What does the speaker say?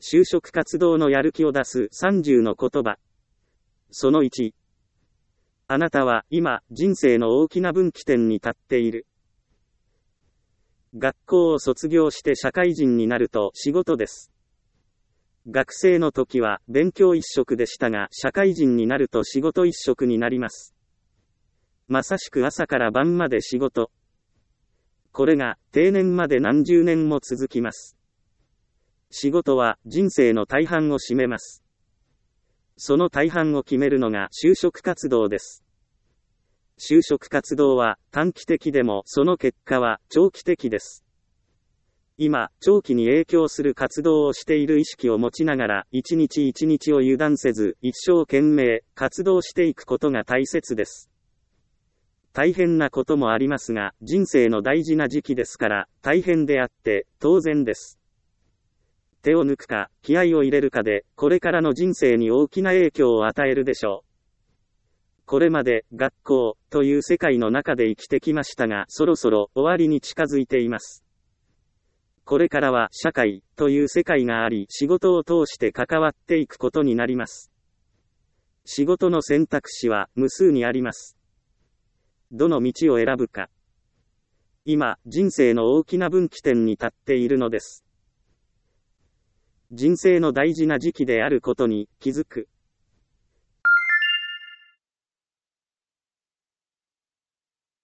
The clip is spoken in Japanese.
就職活動のやる気を出す30の言葉。その1。あなたは今、人生の大きな分岐点に立っている。学校を卒業して社会人になると仕事です。学生の時は勉強一色でしたが、社会人になると仕事一色になります。まさしく朝から晩まで仕事。これが定年まで何十年も続きます。仕事は人生の大半を占めます。その大半を決めるのが就職活動です。就職活動は短期的でもその結果は長期的です。今、長期に影響する活動をしている意識を持ちながら、一日一日を油断せず、一生懸命活動していくことが大切です。大変なこともありますが、人生の大事な時期ですから、大変であって当然です。手を抜くか、気合を入れるかで、これからの人生に大きな影響を与えるでしょう。これまで、学校、という世界の中で生きてきましたが、そろそろ終わりに近づいています。これからは、社会、という世界があり、仕事を通して関わっていくことになります。仕事の選択肢は、無数にあります。どの道を選ぶか。今、人生の大きな分岐点に立っているのです。人生の大事な時期であることに気づく。